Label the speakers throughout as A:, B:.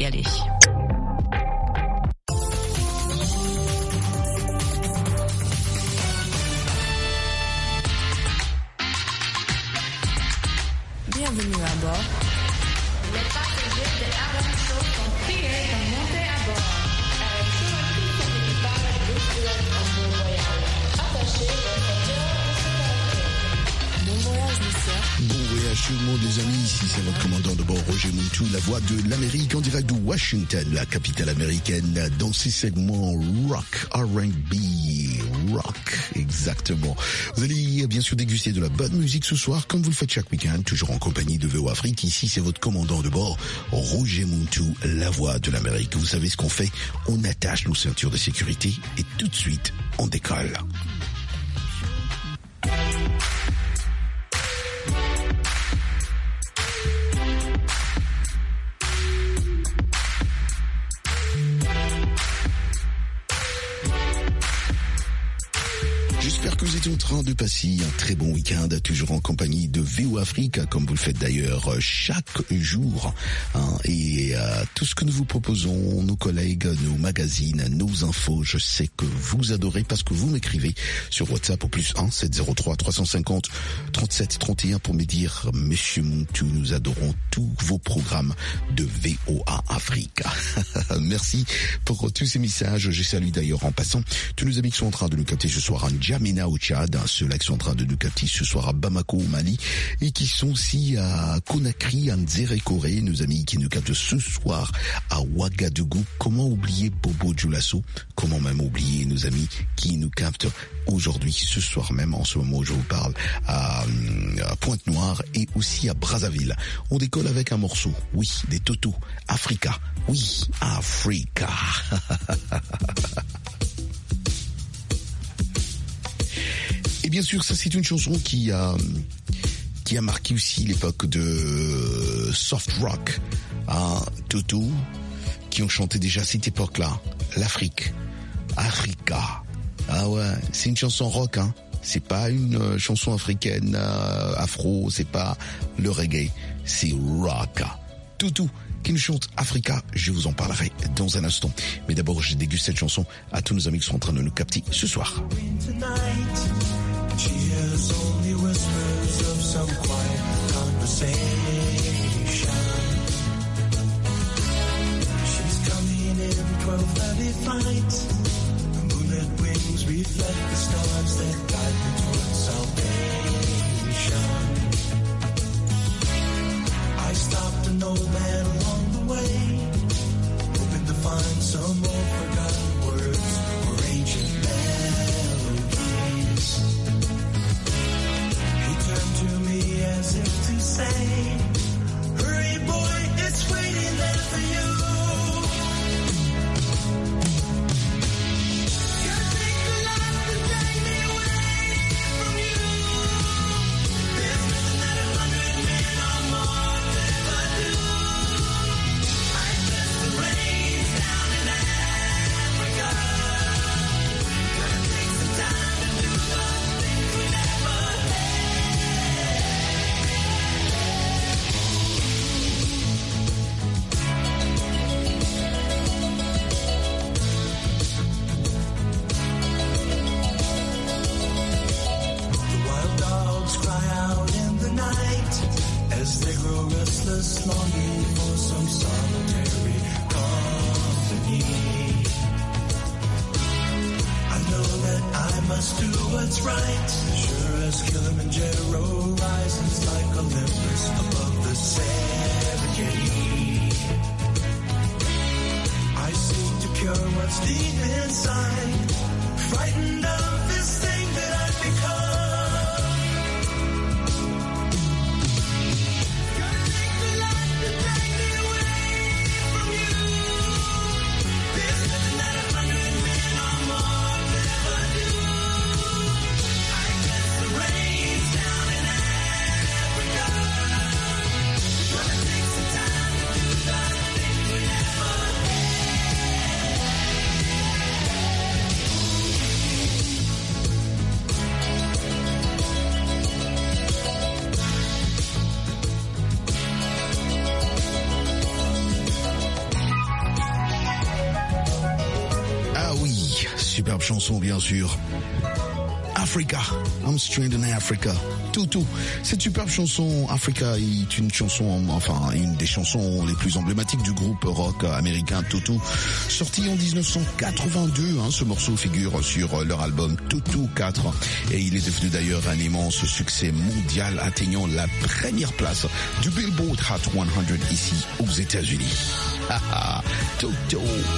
A: régaler.
B: Bienvenue à bord.
C: Les passagers de Adam Show sont priés de monter à bord. Avec tout son équipage, deux pilotes en bon voyage. Attachez vos ceintures de sécurité.
B: Bon voyage, monsieur.
D: Bon voyage tout le monde les amis, ici c'est votre commandant de bord Roger Muntou, la voix de l'Amérique en direct de Washington, la capitale américaine, dans ces segments rock, R&B, rock, exactement. Vous allez bien sûr déguster de la bonne musique ce soir, comme vous le faites chaque week-end, toujours en compagnie de VO Afrique. Ici c'est votre commandant de bord Roger Muntou, la voix de l'Amérique. Vous savez ce qu'on fait? On attache nos ceintures de sécurité et tout de suite on décolle. J'espère que vous êtes en train de passer un très bon week-end, toujours en compagnie de VO Afrique, comme vous le faites d'ailleurs chaque jour. Et tout ce que nous vous proposons, nos collègues, nos magazines, nos infos, je sais que vous adorez parce que vous m'écrivez sur WhatsApp au +1 703 350 37 31 pour me dire « Monsieur Muntou, nous adorons tous vos programmes de VOA Afrique. » Merci pour tous ces messages. Je salue d'ailleurs en passant tous nos amis qui sont en train de nous capter ce soir en N'Djamena au Tchad, ceux-là qui sont en train de nous capter ce soir à Bamako au Mali et qui sont aussi à Conakry, en Nzérékoré, nos amis qui nous captent ce soir à Ouagadougou. Comment oublier Bobo Dioulasso? Comment même oublier nos amis qui nous captent aujourd'hui, ce soir même, en ce moment où je vous parle, à Pointe-Noire et aussi à Brazzaville. On décolle avec un morceau, oui, des Toto, Africa, oui, Africa. Et bien sûr, ça c'est une chanson qui a marqué aussi l'époque de soft rock, Toto, qui ont chanté déjà à cette époque-là, l'Afrique, Africa. Ah ouais, c'est une chanson rock, hein. C'est pas une chanson africaine, afro, c'est pas le reggae, c'est rock. Toto qui nous chante Africa, je vous en parlerai dans un instant. Mais d'abord, je déguste cette chanson à tous nos amis qui sont en train de nous capter ce soir.
E: She hears only whispers of some quiet conversation. She's coming in 12:30 flight. The moonlit wings reflect the stars that guide me towards salvation. I stopped an old man along the way, hoping to find some more forgotten words or ancient melodies. To me as if to say, hurry boy, it's waiting there for you. Gonna take a life to take me away from you. There's nothing that 100 men or more could ever do. I bless the rains down in Africa. Gonna take some time to do those things we never did. As they grow restless, longing for some solitary company. I know that I must do what's right, sure as Kilimanjaro rises like Olympus above the Serengeti. I seek to cure what's deep inside, frightened of this thing that I've become.
D: superbe chanson, bien sûr. Africa, I'm Stranded in Africa. Tutu. Cette superbe chanson, Africa, est une chanson, enfin, une des chansons les plus emblématiques du groupe rock américain Tutu. Sorti en 1982, ce morceau figure sur leur album Tutu 4. Et il est devenu d'ailleurs un immense succès mondial, atteignant la première place du Billboard Hot 100 ici aux États-Unis. Haha, Tutu.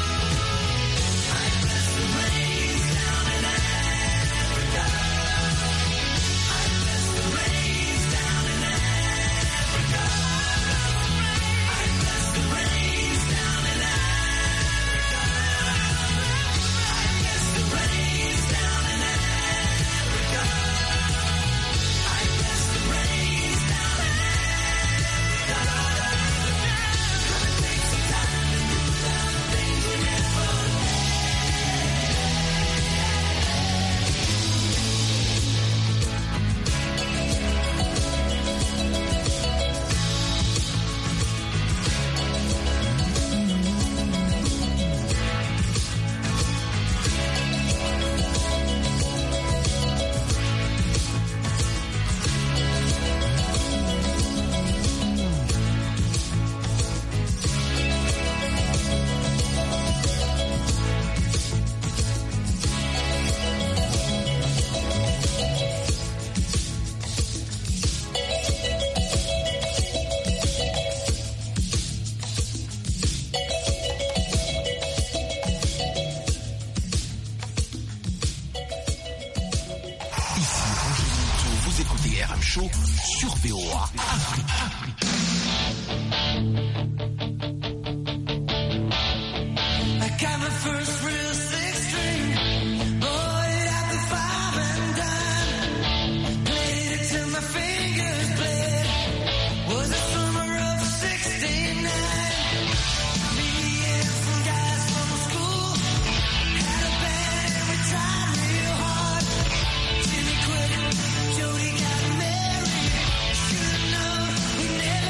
A: Show sur VOA.
E: Never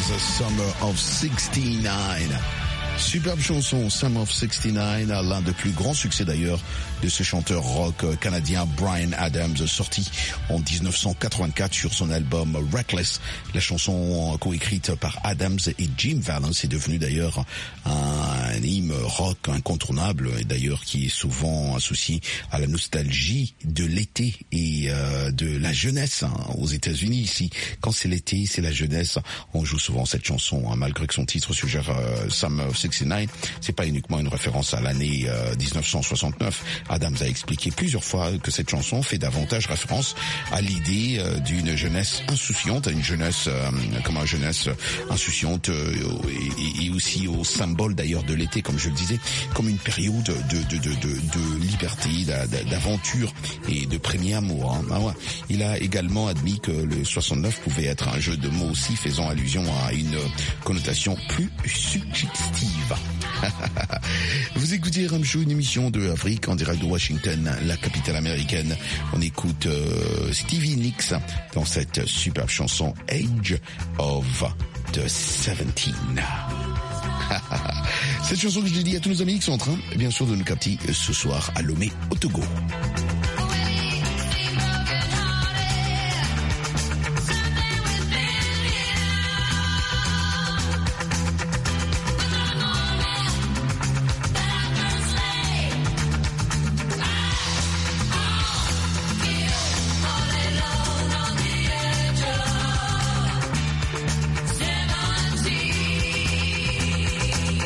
D: Summer of 69. Superbe chanson, Summer of 69, l'un des plus grands succès d'ailleurs de ce chanteur rock canadien Bryan Adams, sorti en 1984 sur son album Reckless. La chanson coécrite par Adams et Jim Vallance est devenue d'ailleurs un hymne rock incontournable, et d'ailleurs qui est souvent associé à la nostalgie de l'été et de la jeunesse aux États-Unis. Ici, quand c'est l'été, c'est la jeunesse, on joue souvent cette chanson, malgré que son titre suggère Summer of 69, c'est pas uniquement une référence à l'année 1969. Adams a expliqué plusieurs fois que cette chanson fait davantage référence à l'idée d'une jeunesse insouciante, à une jeunesse comme une jeunesse insouciante et aussi au symbole d'ailleurs de l'été, comme je le disais, comme une période de liberté, d'aventure et de premier amour. Il a également admis que le 69 pouvait être un jeu de mots aussi, faisant allusion à une connotation plus suggestive. Vous écoutez Ramshow, une émission de Afrique en direct de Washington, la capitale américaine. On écoute Stevie Nicks dans cette superbe chanson Age of the 17. Cette chanson que je dédie à tous nos amis qui sont en train, bien sûr, de nous capter ce soir à Lomé, au Togo.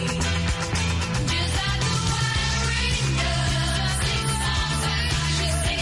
E: Just like the wind, just like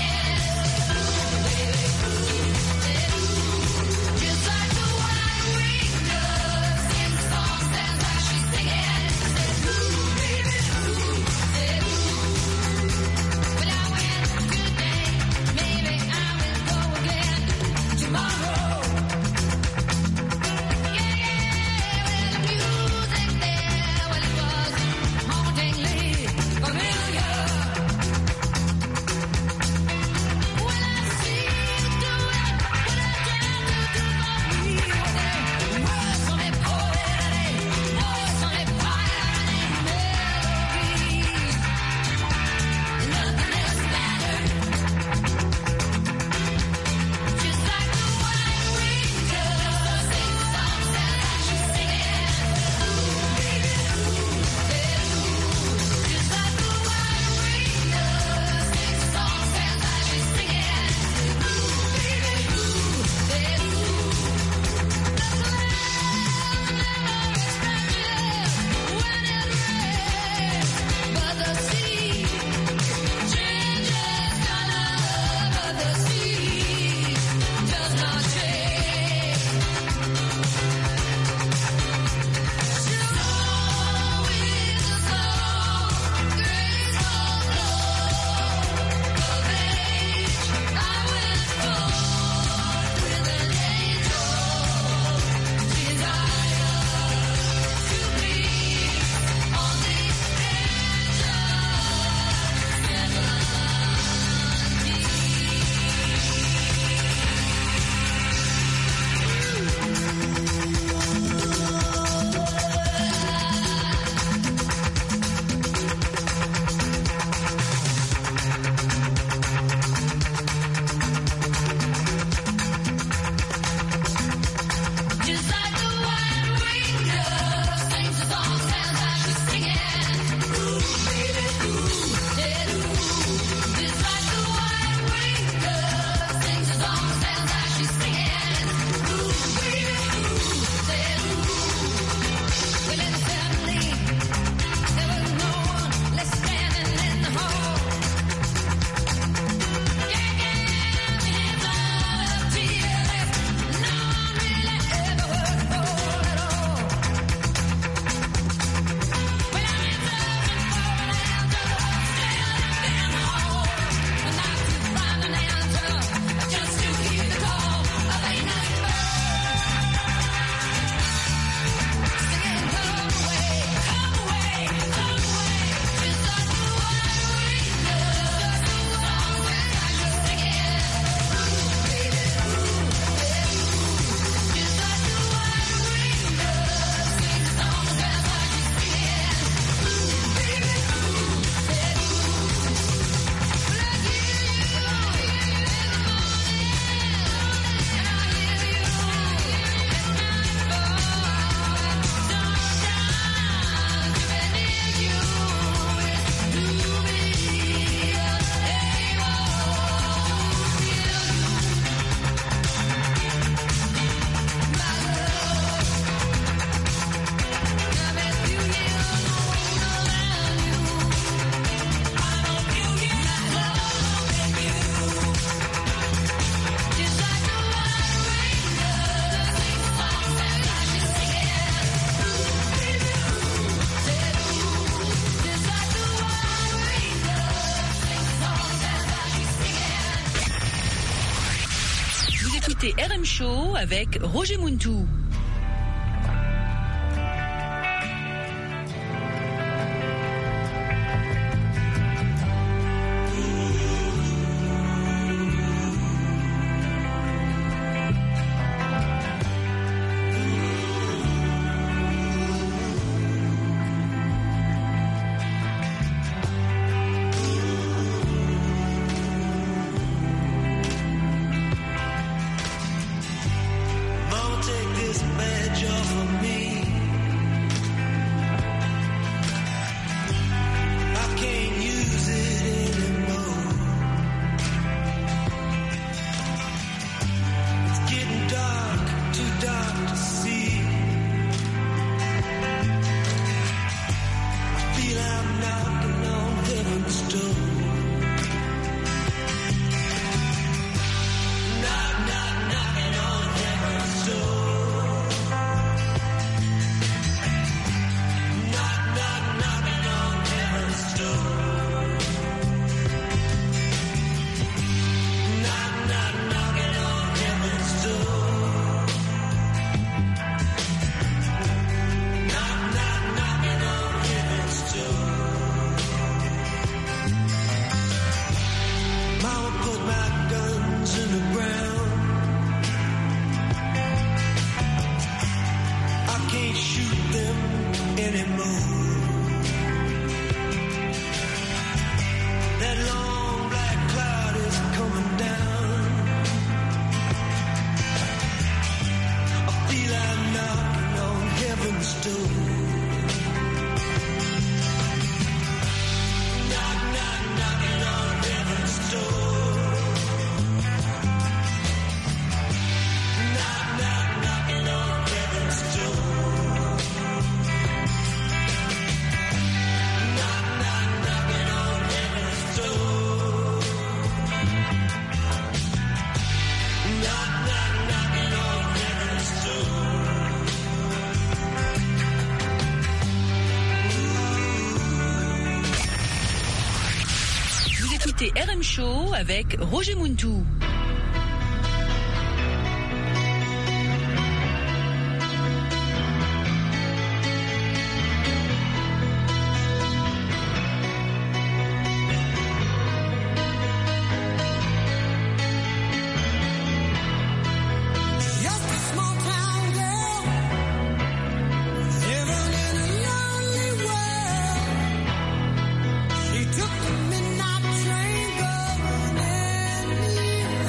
F: écoutez RM Show avec Roger Muntou. RM Show avec Roger Muntou.
E: Took the midnight train going anywhere.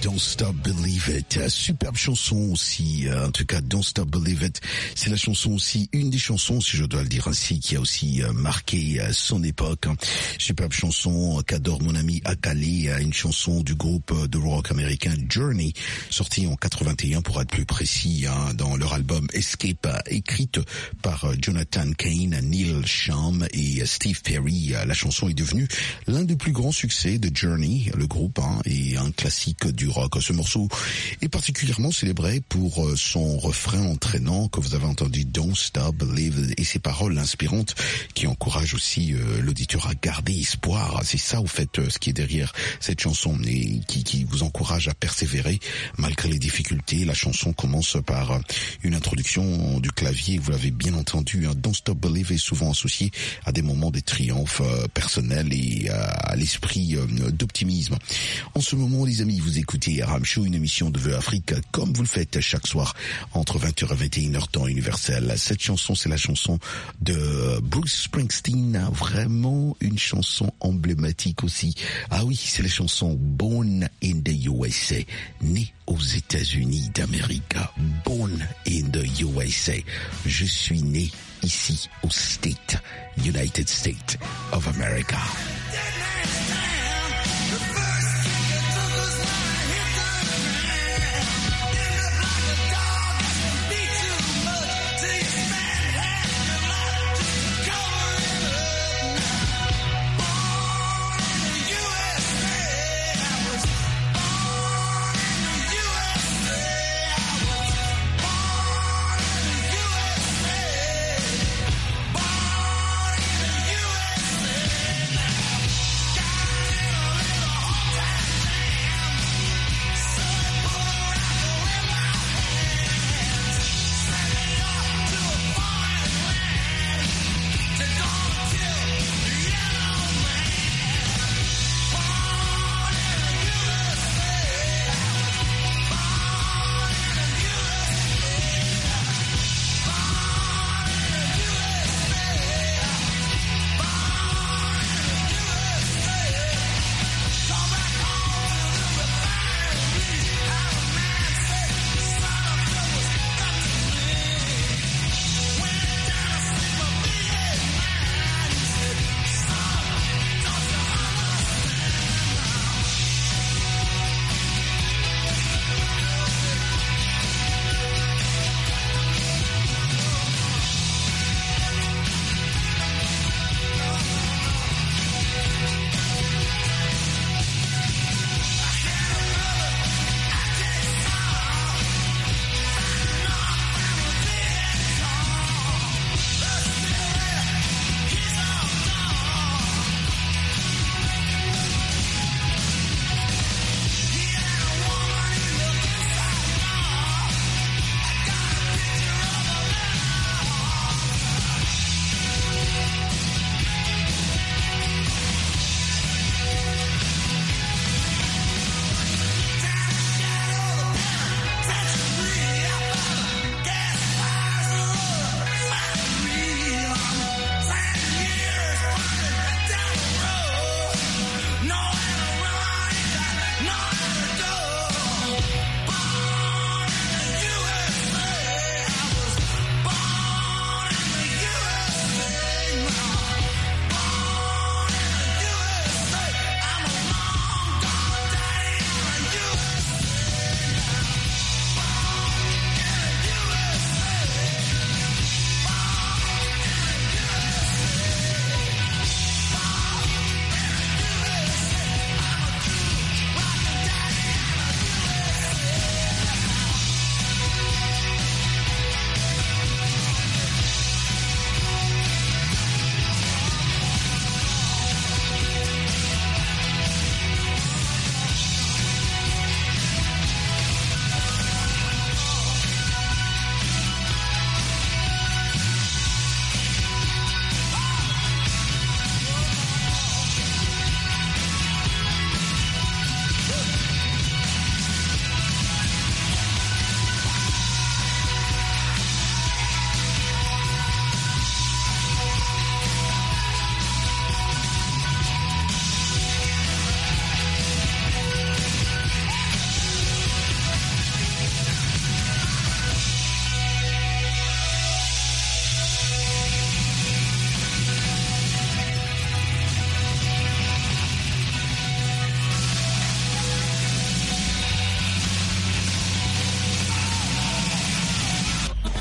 D: Don't Stop Believe It. Superbe chanson aussi, en tout cas Don't Stop Believe It. C'est la chanson aussi, une des chansons, si je dois le dire ainsi, qui a aussi marqué son époque. Superbe chanson qu'adore mon ami Akale, une chanson du groupe de rock américain Journey, sortie en 81 pour être plus précis, dans leur album Escape, écrite par Jonathan Cain, Neil Sham et Steve Perry. La chanson est devenue l'un des plus grands succès de Journey, le groupe, et un classique du rock. Ce morceau est particulièrement célébré pour son refrain entraînant que vous avez entendu, Don't Stop Believe, et ses paroles inspirantes qui encouragent aussi l'auditeur à garder espoir. C'est ça, au fait, ce qui est derrière cette chanson et qui vous encourage à persévérer malgré les difficultés. La chanson commence par une introduction du clavier. Vous l'avez bien entendu, Don't Stop Believe est souvent associé à des moments de triomphe personnel et à l'esprit d'optimisme. En ce moment, les amis, vous écoutez Ram Show, une émission de Vœux Afrique, comme vous le faites chaque soir entre 20h et 21h temps universel. Cette chanson, c'est la chanson de Bruce Springsteen, vraiment une chanson emblématique aussi. Ah oui, c'est la chanson Born in the USA, né aux États-Unis d'Amérique. Born in the USA. Je suis né ici au United States of America.
E: USA.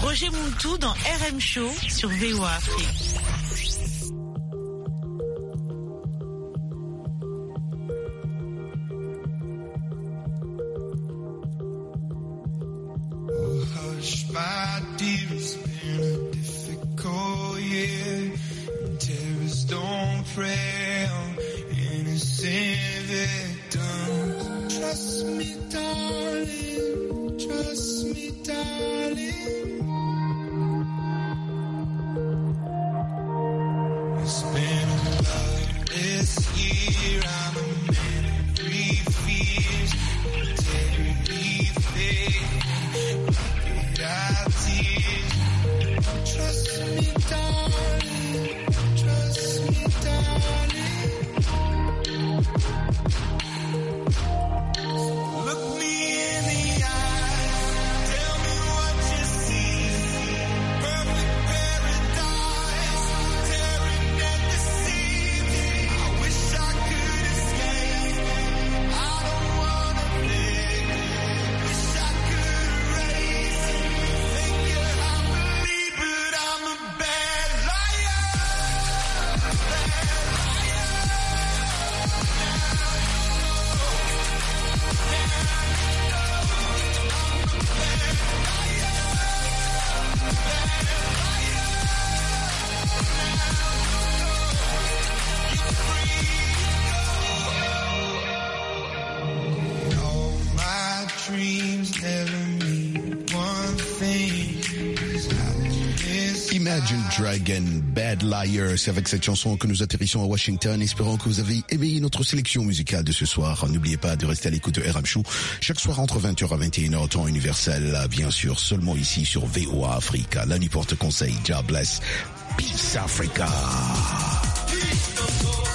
G: Roger Muntu dans RM Show sur VOA Afrique.
E: Hush, my dear, it's been a difficult year. Terrorists don't prey on innocent victims. Trust me, darling. Trust me, darling. It's been a bloodless year. I'm a man of three fears. Integrity, faith. Trust me, darling. Trust me, darling. Look me in the eye. Tell me what you see. Perfect paradise. Tearing at the seams. I wish I could escape. I don't wanna live. Wish I could erase. Think you have to leave, but I'm a bad liar. Bad liar. All my dreams never mean one thing. 'Cause happiness
D: Imagine Dragon, Bad Liar, c'est avec cette chanson que nous atterrissons à Washington. Espérons que vous avez aimé notre sélection musicale de ce soir. N'oubliez pas de rester à l'écoute de RM Show chaque soir entre 20h à 21h, temps universel, bien sûr, seulement ici sur VOA Africa. La nuit porte conseil. God bless. Peace Africa.
E: Peace,